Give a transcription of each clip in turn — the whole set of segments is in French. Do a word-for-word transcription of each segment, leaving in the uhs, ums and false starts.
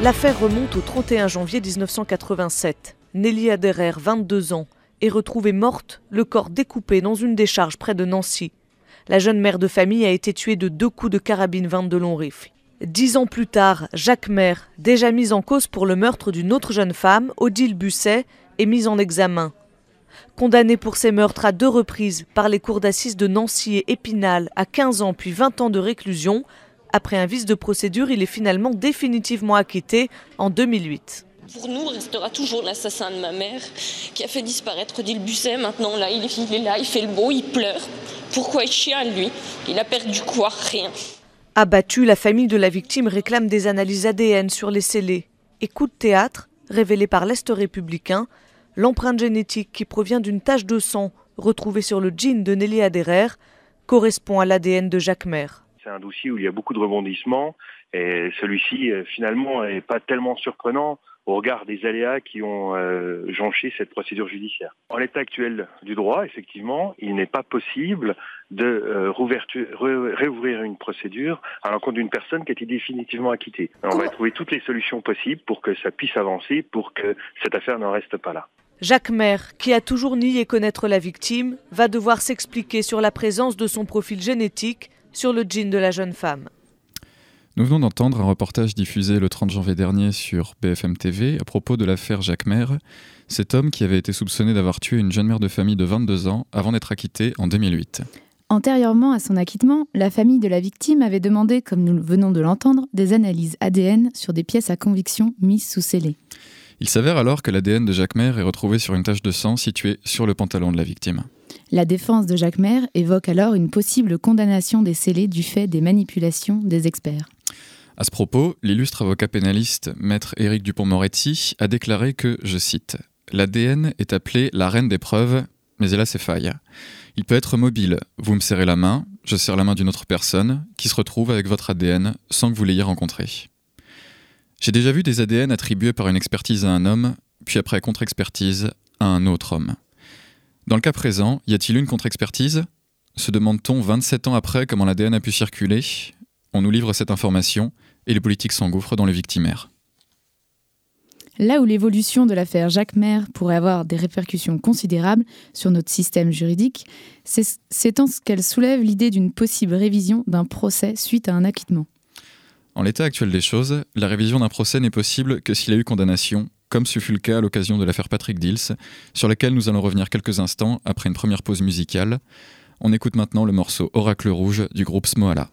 L'affaire remonte au trente et un janvier dix-neuf cent quatre-vingt-sept. Nelly Aderer, vingt-deux ans, est retrouvée morte, le corps découpé dans une décharge près de Nancy. La jeune mère de famille a été tuée de deux coups de carabine vingt-deux long rifle. Dix ans plus tard, Jacques Maire, déjà mis en cause pour le meurtre d'une autre jeune femme, Odile Busset, est mis en examen. Condamné pour ces meurtres à deux reprises par les cours d'assises de Nancy et Épinal à quinze ans puis vingt ans de réclusion, après un vice de procédure, il est finalement définitivement acquitté en deux mille huit. Pour nous, restera toujours l'assassin de ma mère qui a fait disparaître Odile Busset. Maintenant, là, il est, il est là, il fait le beau, il pleure. Pourquoi il chiale, lui? Il a perdu quoi? Rien. Abattue, la famille de la victime réclame des analyses A D N sur les scellés. Et coup de théâtre, révélé par l'Est républicain, l'empreinte génétique qui provient d'une tache de sang retrouvée sur le jean de Nelly Aderer correspond à l'A D N de Jacques Maire. C'est un dossier où il y a beaucoup de rebondissements et celui-ci, finalement, n'est pas tellement surprenant au regard des aléas qui ont euh, jonché cette procédure judiciaire. En l'état actuel du droit, effectivement, il n'est pas possible de euh, ré- réouvrir une procédure à l'encontre d'une personne qui a été définitivement acquittée. Alors, on va trouver toutes les solutions possibles pour que ça puisse avancer, pour que cette affaire n'en reste pas là. Jacques Maire, qui a toujours nié connaître la victime, va devoir s'expliquer sur la présence de son profil génétique sur le jean de la jeune femme. Nous venons d'entendre un reportage diffusé le trente janvier dernier sur B F M T V à propos de l'affaire Jacques Maire, cet homme qui avait été soupçonné d'avoir tué une jeune mère de famille de vingt-deux ans avant d'être acquitté en deux mille huit. Antérieurement à son acquittement, la famille de la victime avait demandé, comme nous venons de l'entendre, des analyses A D N sur des pièces à conviction mises sous scellé. Il s'avère alors que l'A D N de Jacques Maire est retrouvé sur une tache de sang située sur le pantalon de la victime. La défense de Jacques Maire évoque alors une possible condamnation des scellés du fait des manipulations des experts. À ce propos, l'illustre avocat pénaliste maître Éric Dupond-Moretti a déclaré que, je cite, « L'A D N est appelé la reine des preuves, mais elle a ses failles. Il peut être mobile. Vous me serrez la main, je serre la main d'une autre personne qui se retrouve avec votre A D N sans que vous l'ayez rencontré. J'ai déjà vu des A D N attribués par une expertise à un homme, puis après contre-expertise à un autre homme. Dans le cas présent, y a-t-il une contre-expertise ? Se demande-t-on vingt-sept ans après comment l'A D N a pu circuler ? On nous livre cette information et les politiques s'engouffrent dans le victimaire. Là où l'évolution de l'affaire Jacques Maire pourrait avoir des répercussions considérables sur notre système juridique, c'est, c'est en ce qu'elle soulève l'idée d'une possible révision d'un procès suite à un acquittement. En l'état actuel des choses, la révision d'un procès n'est possible que s'il y a eu condamnation, comme ce fut le cas à l'occasion de l'affaire Patrick Dils, sur laquelle nous allons revenir quelques instants après une première pause musicale. On écoute maintenant le morceau Oracle Rouge du groupe Smoala.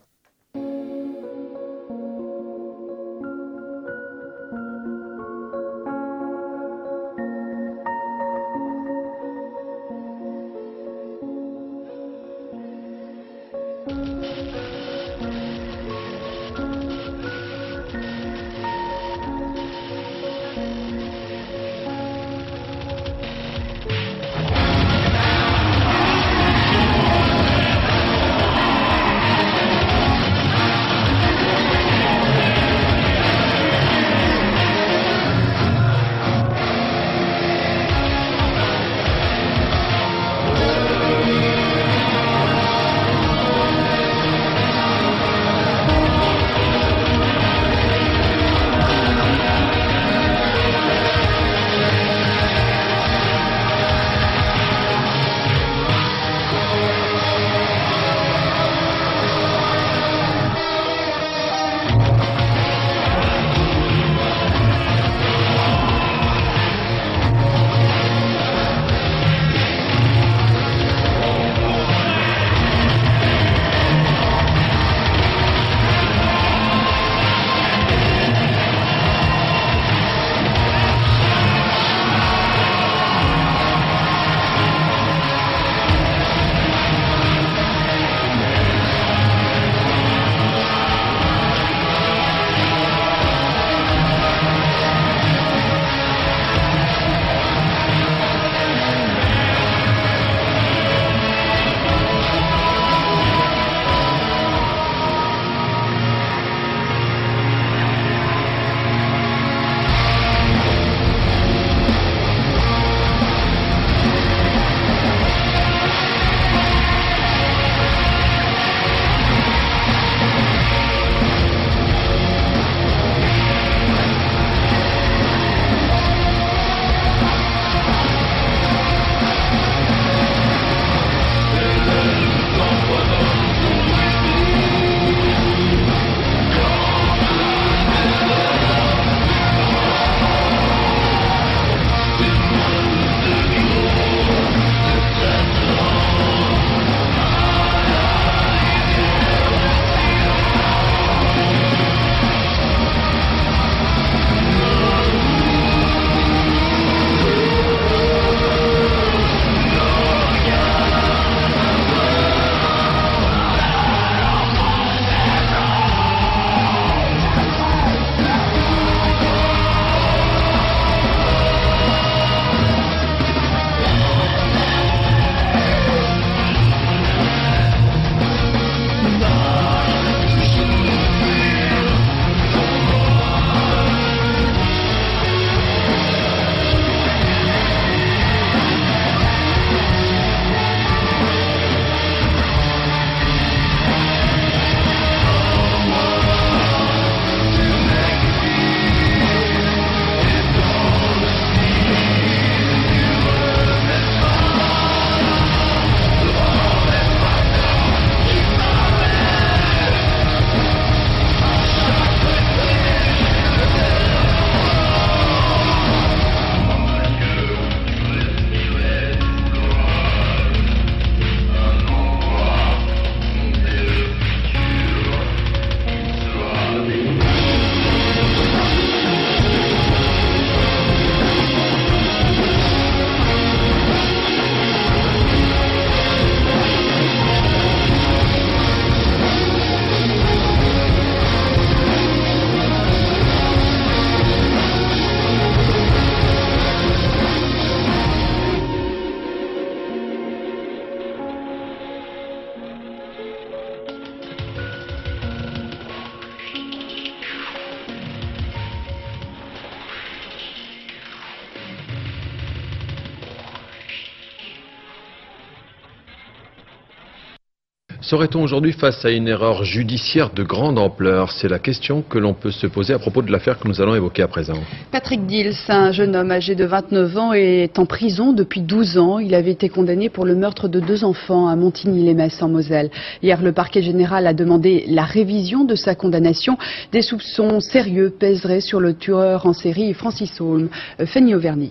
Serait-on aujourd'hui face à une erreur judiciaire de grande ampleur? C'est la question que l'on peut se poser à propos de l'affaire que nous allons évoquer à présent. Patrick Dils, un jeune homme âgé de vingt-neuf ans, est en prison depuis douze ans. Il avait été condamné pour le meurtre de deux enfants à Montigny-lès-Metz en Moselle. Hier, le parquet général a demandé la révision de sa condamnation. Des soupçons sérieux pèseraient sur le tueur en série Francis Holm. Fanny Auvergne.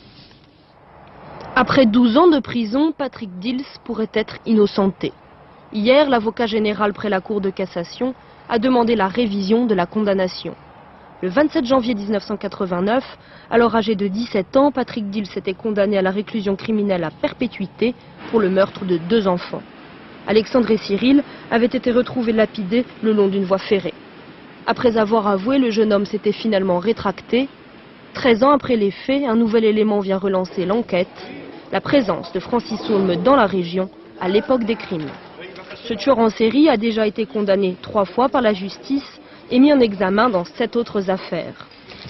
Après douze ans de prison, Patrick Dils pourrait être innocenté. Hier, l'avocat général près la Cour de cassation a demandé la révision de la condamnation. Le vingt-sept janvier mille neuf cent quatre-vingt-neuf, alors âgé de dix-sept ans, Patrick Dils était condamné à la réclusion criminelle à perpétuité pour le meurtre de deux enfants. Alexandre et Cyril avaient été retrouvés lapidés le long d'une voie ferrée. Après avoir avoué, le jeune homme s'était finalement rétracté. treize ans après les faits, un nouvel élément vient relancer l'enquête, la présence de Francis Holm dans la région à l'époque des crimes. Ce tueur en série a déjà été condamné trois fois par la justice et mis en examen dans sept autres affaires.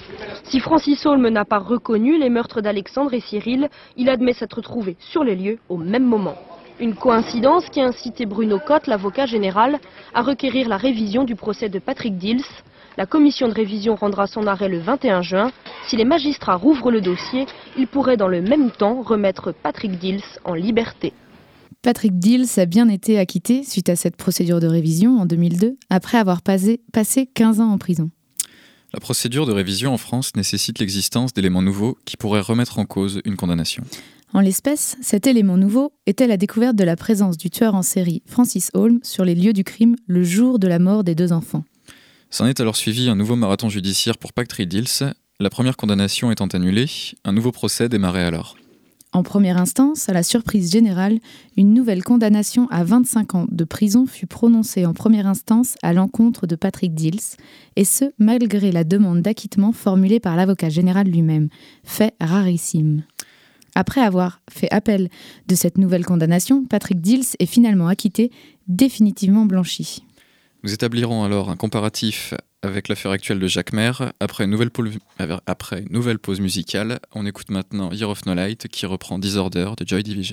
Si Francis Holm n'a pas reconnu les meurtres d'Alexandre et Cyril, il admet s'être trouvé sur les lieux au même moment. Une coïncidence qui a incité Bruno Cotte, l'avocat général, à requérir la révision du procès de Patrick Dils. La commission de révision rendra son arrêt le vingt et un juin. Si les magistrats rouvrent le dossier, ils pourraient dans le même temps remettre Patrick Dils en liberté. Patrick Dils a bien été acquitté suite à cette procédure de révision en deux mille deux, après avoir passé, passé quinze ans en prison. La procédure de révision en France nécessite l'existence d'éléments nouveaux qui pourraient remettre en cause une condamnation. En l'espèce, cet élément nouveau était la découverte de la présence du tueur en série Francis Holm sur les lieux du crime le jour de la mort des deux enfants. S'en est alors suivi un nouveau marathon judiciaire pour Patrick Dils. La première condamnation étant annulée, un nouveau procès démarrait alors. En première instance, à la surprise générale, une nouvelle condamnation à vingt-cinq ans de prison fut prononcée en première instance à l'encontre de Patrick Dils, et ce, malgré la demande d'acquittement formulée par l'avocat général lui-même, fait rarissime. Après avoir fait appel de cette nouvelle condamnation, Patrick Dils est finalement acquitté, définitivement blanchi. Nous établirons alors un comparatif avec l'affaire actuelle de Jacques Maire. Après une nouvelle, pole... Après une nouvelle pause musicale, on écoute maintenant Year of No Light qui reprend Disorder de Joy Division.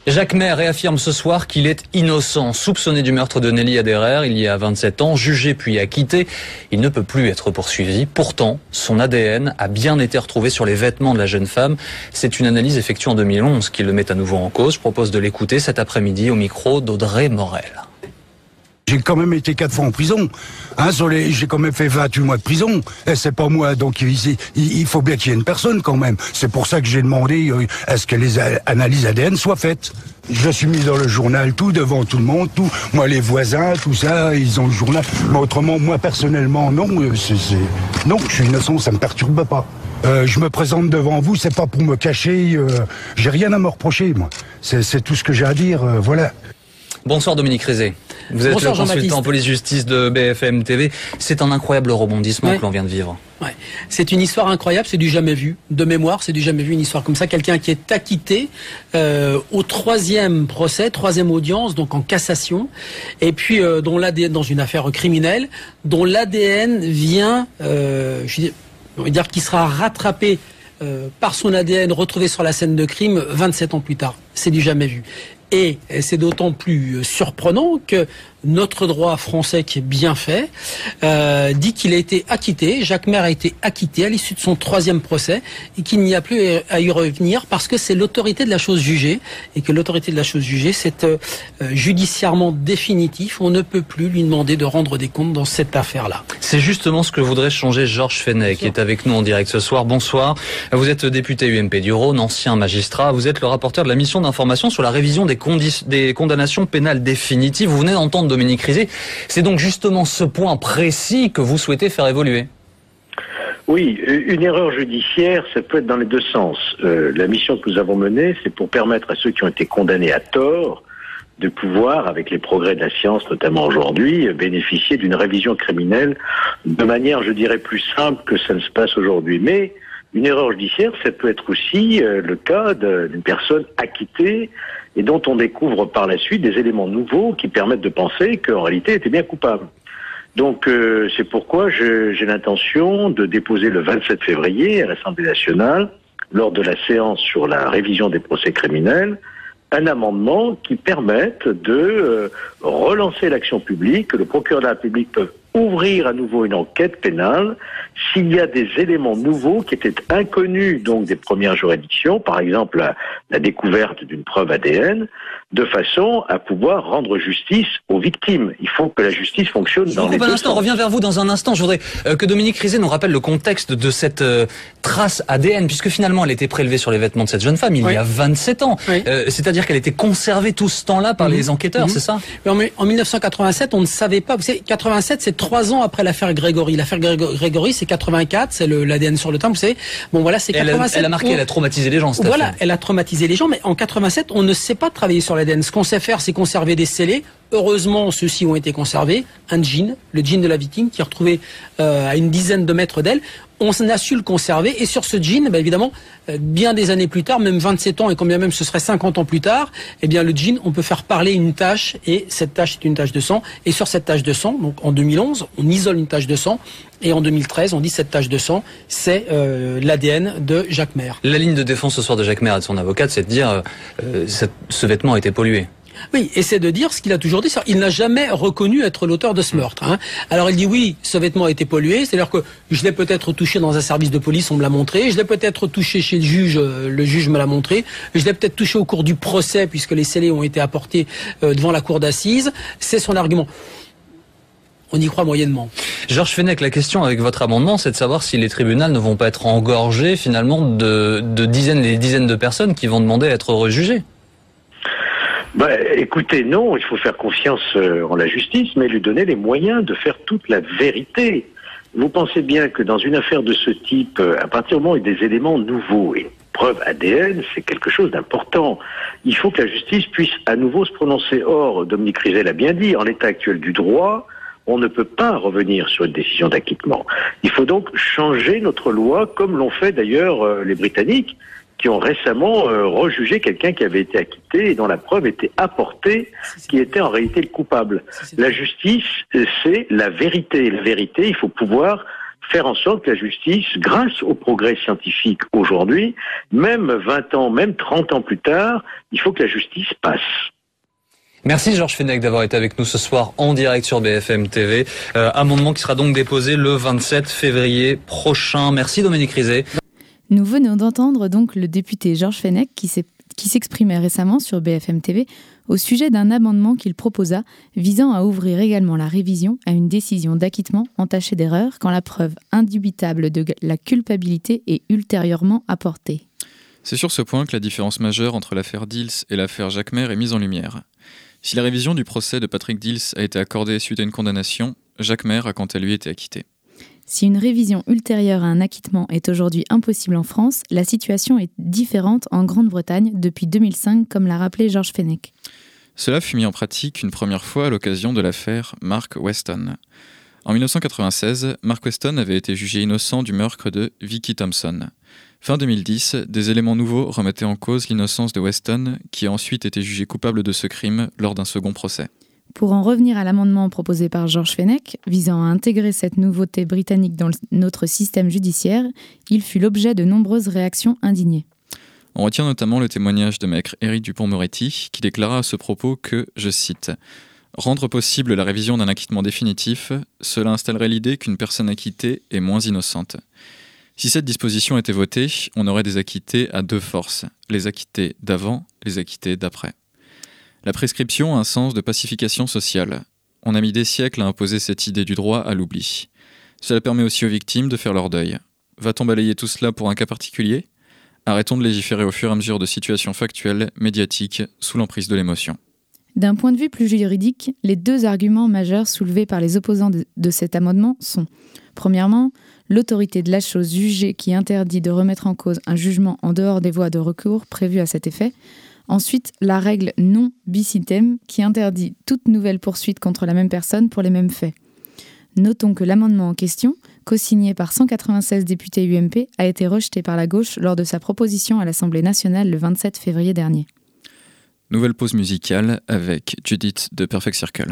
Jacques Maire réaffirme ce soir qu'il est innocent, soupçonné du meurtre de Nelly Aderer il y a vingt-sept ans, jugé puis acquitté. Il ne peut plus être poursuivi. Pourtant, son A D N a bien été retrouvé sur les vêtements de la jeune femme. C'est une analyse effectuée en deux mille onze qui le met à nouveau en cause. Je propose de l'écouter cet après-midi au micro d'Audrey Morel. J'ai quand même été quatre fois en prison. Hein, sur les, j'ai quand même fait vingt-huit mois de prison. Et c'est pas moi, donc il, il faut bien qu'il y ait une personne quand même. C'est pour ça que j'ai demandé euh, à ce que les analyses A D N soient faites. Je suis mis dans le journal, tout devant tout le monde, tout. Moi, les voisins, tout ça, ils ont le journal. Mais autrement, moi personnellement, non. C'est, c'est... Non, je suis innocent, ça me perturbe pas. Euh, je me présente devant vous, c'est pas pour me cacher. Euh, j'ai rien à me reprocher, moi. C'est, c'est tout ce que j'ai à dire. Euh, voilà. Bonsoir Dominique Rizet. Vous êtes Bonsoir, le consultant police-justice de B F M T V. C'est un incroyable rebondissement ouais. que l'on vient de vivre. Ouais. C'est une histoire incroyable, c'est du jamais vu. De mémoire, c'est du jamais vu, une histoire comme ça. Quelqu'un qui est acquitté euh, au troisième procès, troisième audience, donc en cassation, et puis euh, dont l'A D N, dans une affaire criminelle, dont l'A D N vient, euh, je vais dire qu'il sera rattrapé euh, par son A D N, retrouvé sur la scène de crime vingt-sept ans plus tard. C'est du jamais vu. Et c'est d'autant plus surprenant que notre droit français, qui est bien fait, euh, dit qu'il a été acquitté. Jacques Maire a été acquitté à l'issue de son troisième procès et qu'il n'y a plus à y revenir parce que c'est l'autorité de la chose jugée et que l'autorité de la chose jugée, c'est euh, judiciairement définitif. On ne peut plus lui demander de rendre des comptes dans cette affaire-là. C'est justement ce que voudrait changer Georges Fenech, qui est avec nous en direct ce soir. Bonsoir. Vous êtes député U M P du Rhône, ancien magistrat. Vous êtes le rapporteur de la mission d'information sur la révision des, condi- des condamnations pénales définitives. Vous venez d'entendre Dominique Rizet. C'est donc justement ce point précis que vous souhaitez faire évoluer. Oui, une erreur judiciaire, ça peut être dans les deux sens. Euh, la mission que nous avons menée, c'est pour permettre à ceux qui ont été condamnés à tort de pouvoir, avec les progrès de la science, notamment aujourd'hui, bénéficier d'une révision criminelle de manière, je dirais, plus simple que ça ne se passe aujourd'hui. Mais une erreur judiciaire, ça peut être aussi euh, le cas d'une personne acquittée et dont on découvre par la suite des éléments nouveaux qui permettent de penser qu'en réalité, elle était bien coupable. Donc euh, c'est pourquoi je, j'ai l'intention de déposer le vingt-sept février à l'Assemblée nationale, lors de la séance sur la révision des procès criminels, un amendement qui permette de euh, relancer l'action publique, que le procureur de la République peut ouvrir à nouveau une enquête pénale s'il y a des éléments nouveaux qui étaient inconnus donc des premières juridictions, par exemple la, la découverte d'une preuve A D N, de façon à pouvoir rendre justice aux victimes. Il faut que la justice fonctionne Je dans vous les coupe deux un instant, sens. on revient vers vous dans un instant. Je voudrais euh, que Dominique Rizet nous rappelle le contexte de cette euh, trace A D N, puisque finalement elle était prélevée sur les vêtements de cette jeune femme il oui. y a vingt-sept ans. Oui. Euh, c'est-à-dire qu'elle était conservée tout ce temps-là par mmh. les enquêteurs, mmh. c'est ça? Mais en, en mille neuf cent quatre-vingt-sept, on ne savait pas. Vous savez, quatre-vingt-sept, c'est trois ans après l'affaire Grégory. L'affaire Grégory, c'est quatre-vingt-quatre, c'est le, l'A D N sur le temps, vous savez. Bon, voilà, c'est quatre-vingt-sept. Elle a, elle a marqué, on... elle a traumatisé les gens, cette Voilà, affaire. Elle a traumatisé les gens, mais en quatre-vingt-sept, on ne sait pas travailler sur l'A D N. Ce qu'on sait faire, c'est conserver des scellés. Heureusement, ceux-ci ont été conservés. Un jean, le jean de la victime, qui est retrouvé euh, à une dizaine de mètres d'elle. On a su le conserver. Et sur ce jean, bah, évidemment, euh, bien des années plus tard, même vingt-sept ans, et combien même ce serait cinquante ans plus tard, eh bien, le jean, on peut faire parler une tache, et cette tache est une tache de sang. Et sur cette tache de sang, donc en deux mille onze, on isole une tache de sang. Et en deux mille treize, on dit cette tache de sang, c'est euh, l'A D N de Jacques Maire. La ligne de défense ce soir de Jacques Maire et de son avocate, c'est de dire euh, cette, ce vêtement a été pollué. Oui, et c'est de dire ce qu'il a toujours dit. Il n'a jamais reconnu être l'auteur de ce meurtre. Hein. Alors il dit oui, ce vêtement a été pollué, c'est-à-dire que je l'ai peut-être touché dans un service de police, on me l'a montré, je l'ai peut-être touché chez le juge, le juge me l'a montré, je l'ai peut-être touché au cours du procès puisque les scellés ont été apportés euh, devant la cour d'assises. C'est son argument. On y croit moyennement. Georges Fenech, la question avec votre amendement, c'est de savoir si les tribunaux ne vont pas être engorgés finalement de, de dizaines et des dizaines de personnes qui vont demander à être rejugées. Bah, écoutez, non, il faut faire confiance euh, en la justice, mais lui donner les moyens de faire toute la vérité. Vous pensez bien que dans une affaire de ce type, euh, à partir du moment où il y a des éléments nouveaux, et preuve A D N, c'est quelque chose d'important. Il faut que la justice puisse à nouveau se prononcer. Or, Dominique Rizet l'a bien dit, en l'état actuel du droit, on ne peut pas revenir sur une décision d'acquittement. Il faut donc changer notre loi, comme l'ont fait d'ailleurs euh, les Britanniques, qui ont récemment euh, rejugé quelqu'un qui avait été acquitté et dont la preuve était apportée, qui était en réalité le coupable. La justice, c'est la vérité. La vérité, il faut pouvoir faire en sorte que la justice, grâce au progrès scientifique aujourd'hui, même vingt ans, même trente ans plus tard, il faut que la justice passe. Merci Georges Fenech d'avoir été avec nous ce soir en direct sur B F M T V. Euh, amendement qui sera donc déposé le vingt-sept février prochain. Merci Dominique Rizet. Nous venons d'entendre donc le député Georges Fenech qui, qui s'exprimait récemment sur B F M T V au sujet d'un amendement qu'il proposa visant à ouvrir également la révision à une décision d'acquittement entachée d'erreur quand la preuve indubitable de la culpabilité est ultérieurement apportée. C'est sur ce point que la différence majeure entre l'affaire Dils et l'affaire Jacquemer est mise en lumière. Si la révision du procès de Patrick Dils a été accordée suite à une condamnation, Jacquemer a quant à lui été acquitté. Si une révision ultérieure à un acquittement est aujourd'hui impossible en France, la situation est différente en Grande-Bretagne depuis deux mille cinq, comme l'a rappelé Georges Fenech. Cela fut mis en pratique une première fois à l'occasion de l'affaire Mark Weston. En dix-neuf cent quatre-vingt-seize, Mark Weston avait été jugé innocent du meurtre de Vicky Thompson. Fin deux mille dix, des éléments nouveaux remettaient en cause l'innocence de Weston, qui a ensuite été jugé coupable de ce crime lors d'un second procès. Pour en revenir à l'amendement proposé par Georges Fenech, visant à intégrer cette nouveauté britannique dans notre système judiciaire, il fut l'objet de nombreuses réactions indignées. On retient notamment le témoignage de maître Éric Dupond-Moretti, qui déclara à ce propos que, je cite, « Rendre possible la révision d'un acquittement définitif, cela installerait l'idée qu'une personne acquittée est moins innocente. Si cette disposition était votée, on aurait des acquittés à deux forces, les acquittés d'avant, les acquittés d'après. La prescription a un sens de pacification sociale. On a mis des siècles à imposer cette idée du droit à l'oubli. Cela permet aussi aux victimes de faire leur deuil. Va-t-on balayer tout cela pour un cas particulier ? Arrêtons de légiférer au fur et à mesure de situations factuelles, médiatiques, sous l'emprise de l'émotion. » D'un point de vue plus juridique, les deux arguments majeurs soulevés par les opposants de, de cet amendement sont, premièrement, l'autorité de la chose jugée qui interdit de remettre en cause un jugement en dehors des voies de recours prévues à cet effet. Ensuite, la règle non bis idem qui interdit toute nouvelle poursuite contre la même personne pour les mêmes faits. Notons que l'amendement en question, co-signé par cent quatre-vingt-seize députés U M P, a été rejeté par la gauche lors de sa proposition à l'Assemblée nationale le vingt-sept février dernier. Nouvelle pause musicale avec Judith de Perfect Circle.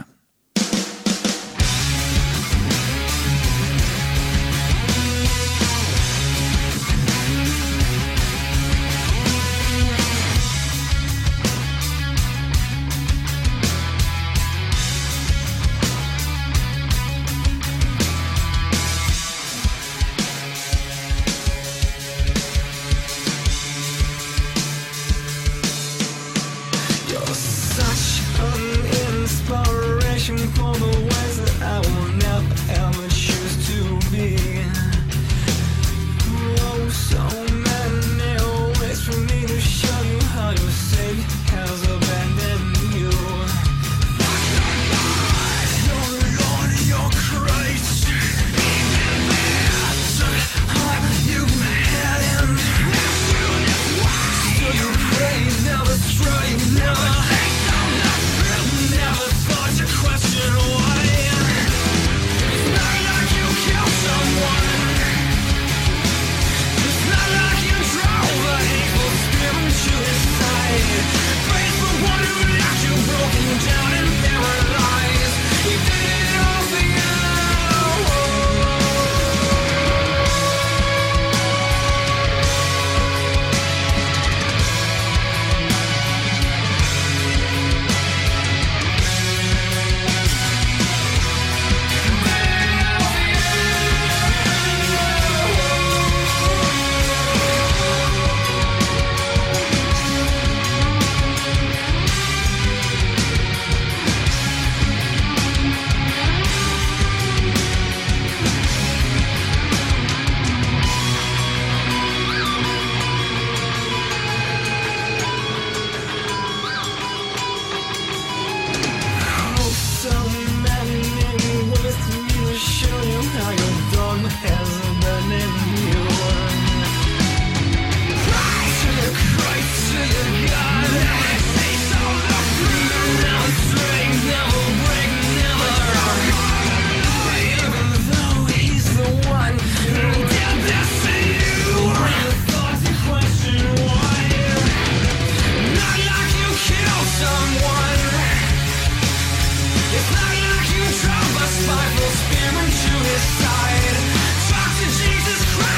It's not like you drove a spiteful spirit to his side. Try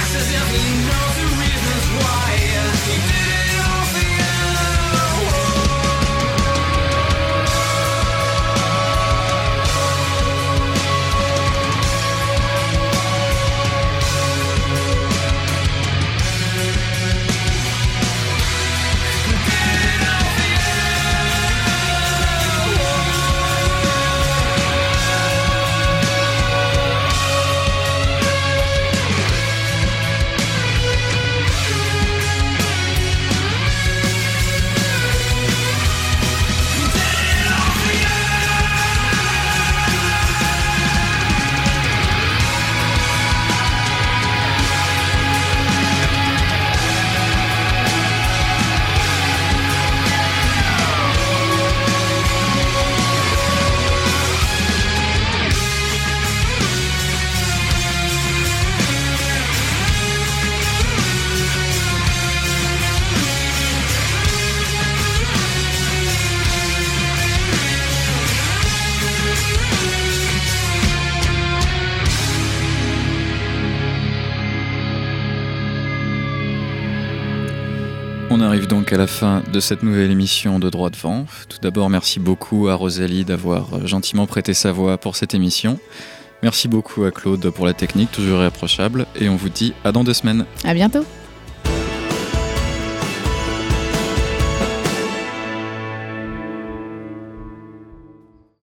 On arrive donc à la fin de cette nouvelle émission de Droit Devant. Tout d'abord, merci beaucoup à Rosalie d'avoir gentiment prêté sa voix pour cette émission. Merci beaucoup à Claude pour la technique, toujours irréprochable. Et on vous dit à dans deux semaines. À bientôt.